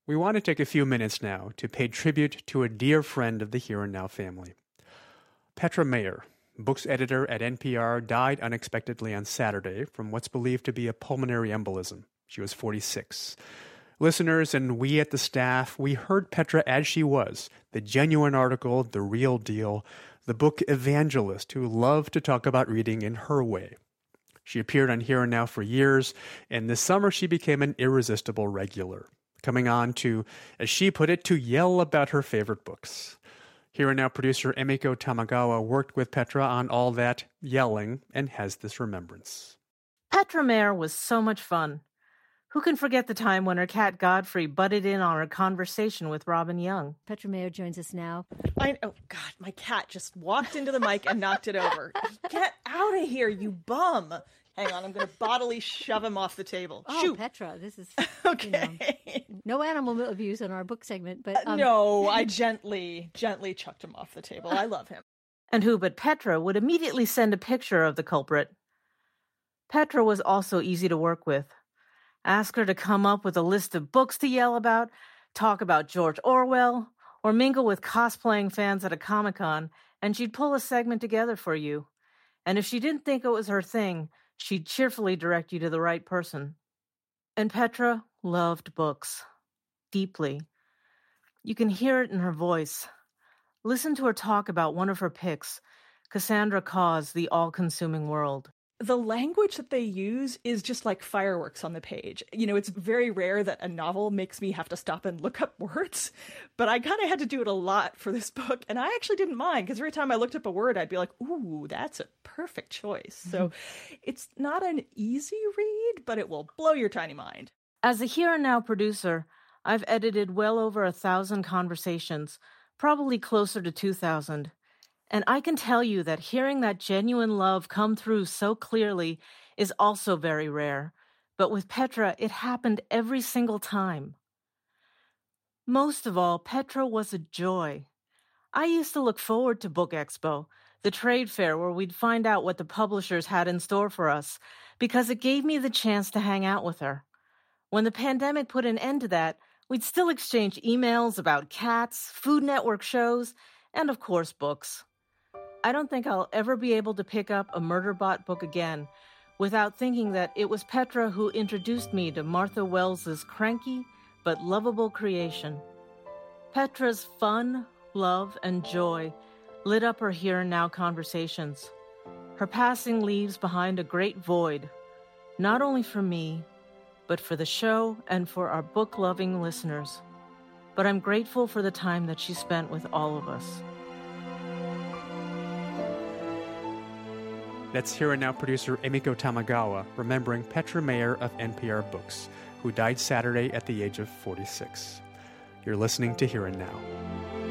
We want to take a few minutes now to pay tribute to a dear friend of the Here and Now family. Petra Mayer, books editor at NPR, died unexpectedly on Saturday from what's believed to be a pulmonary embolism. She was 46. Listeners and we at the staff, we heard Petra as she was, the genuine article, the real deal, the book evangelist who loved to talk about reading in her way. She appeared on Here and Now for years, and this summer she became an irresistible regular, coming on to, as she put it, to yell about her favorite books. Here and Now producer Emiko Tamagawa worked with Petra on all that yelling and has this remembrance. Petra Mayer was so much fun. Who can forget the time when her cat Godfrey butted in on her conversation with Robin Young? Petra Mayer joins us now. Oh, God, my cat just walked into the mic and knocked it over. Get out of here, you bum. Hang on, I'm going to bodily shove him off the table. Oh, Shoot. Petra, this is... Okay. No animal abuse in our book segment, but... No, I gently chucked him off the table. I love him. And who but Petra would immediately send a picture of the culprit? Petra was also easy to work with. Ask her to come up with a list of books to yell about, talk about George Orwell, or mingle with cosplaying fans at a Comic-Con, and she'd pull a segment together for you. And if she didn't think it was her thing, she'd cheerfully direct you to the right person. And Petra loved books. Deeply. You can hear it in her voice. Listen to her talk about one of her picks, Cassandra Claw's The All-Consuming World. The language that they use is just like fireworks on the page. You know, it's very rare that a novel makes me have to stop and look up words, but I kind of had to do it a lot for this book, and I actually didn't mind, because every time I looked up a word, I'd be like, ooh, that's a perfect choice. Mm-hmm. So it's not an easy read, but it will blow your tiny mind. As a Here and Now producer, I've edited well over 1,000 conversations, probably closer to 2,000. And I can tell you that hearing that genuine love come through so clearly is also very rare. But with Petra, it happened every single time. Most of all, Petra was a joy. I used to look forward to Book Expo, the trade fair where we'd find out what the publishers had in store for us, because it gave me the chance to hang out with her. When the pandemic put an end to that, we'd still exchange emails about cats, Food Network shows, and of course, books. I don't think I'll ever be able to pick up a Murderbot book again without thinking that it was Petra who introduced me to Martha Wells's cranky but lovable creation. Petra's fun, love, and joy lit up her Here and Now conversations. Her passing leaves behind a great void, not only for me, but for the show and for our book-loving listeners. But I'm grateful for the time that she spent with all of us. That's Here and Now producer Emiko Tamagawa remembering Petra Mayer of NPR Books, who died Saturday at the age of 46. You're listening to Here and Now.